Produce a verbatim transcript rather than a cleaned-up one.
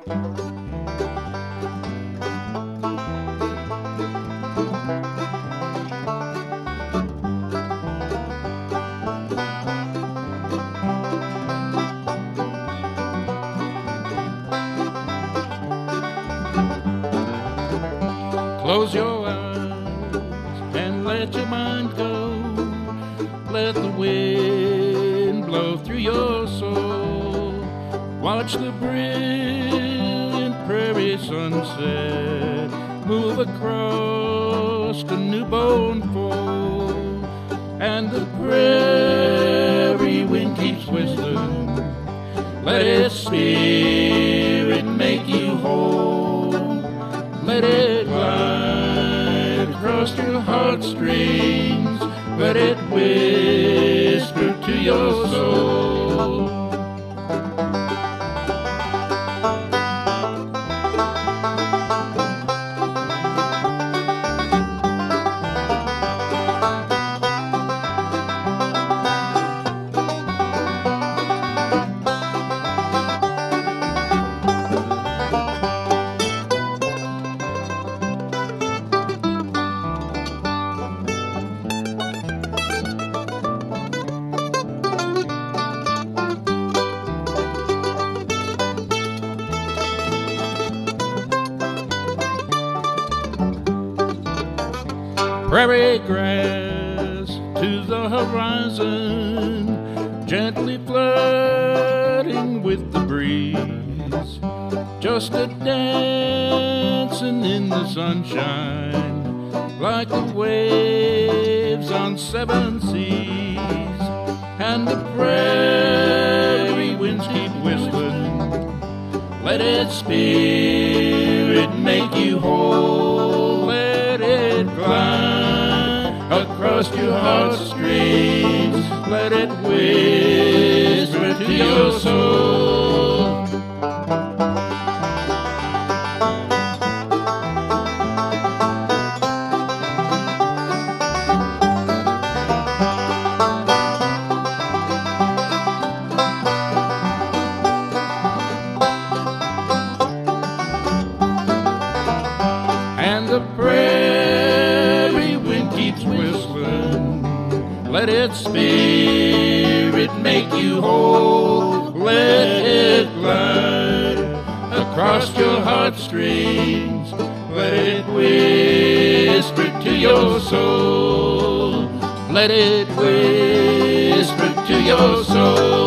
Close your eyes and let your mind go. Let the wind blow through your soul. Watch the brilliant prairie sunset move across the newborn foal. And the prairie wind keeps whistling. Let its spirit make you whole. Let it glide across your heartstrings. Let it whisper to your soul. Prairie grass to the horizon, gently flirting with the breeze, just a dancing in the sunshine, like the waves on seven seas. And the prairie winds keep whistling. Let its spirit make you whole. Let it glide across your heartstrings. Let it whisper to your soul. And the prairie wind keeps whistling. Let its spirit make you whole. Let it glide across your heartstrings. Let it whisper to your soul. Let it whisper to your soul.